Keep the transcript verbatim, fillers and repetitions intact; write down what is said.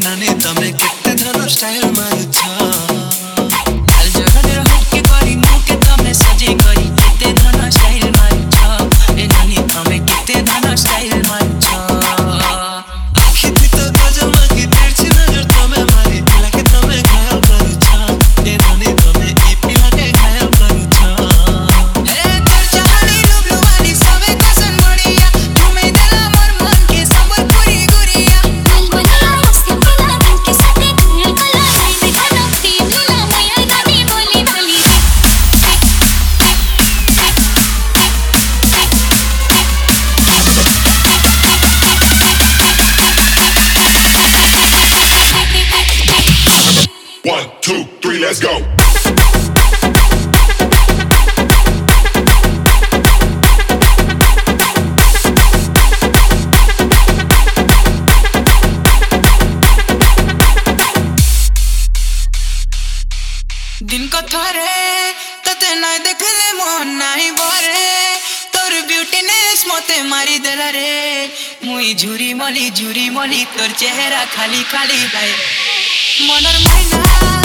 नानी तमे केते धन स्टाइल मारुछ लाल जगनेर हटके गरी मुके तमे सजे गरी केते धन स्टाइल मारुछ ए नानी तमे केते धन स्टाइल मारुछ आखिति त गजमा कि तेर्छि नजर तमे मारी लागे तमे घायल करुछ ए नानी तमे ई पिलाके घायल करुछ ए तोर चाहनी रूपलुवानी सबे कसन बढिया तुमे देला मोर मन के सब पुरी गुरिया बलबलिया हंसते पिला दिन के साथे घायल कला है देखना पीला मैया नानी बोली बोली One, two, three, let's go. दिन को थोरे तते नाय देखले मन नाई बरे तोर ब्यूटीनेस मते मारी देला रे मुई झुरी मली झुरी मली तोर चेहरा खाली खाली भाई मनर माइना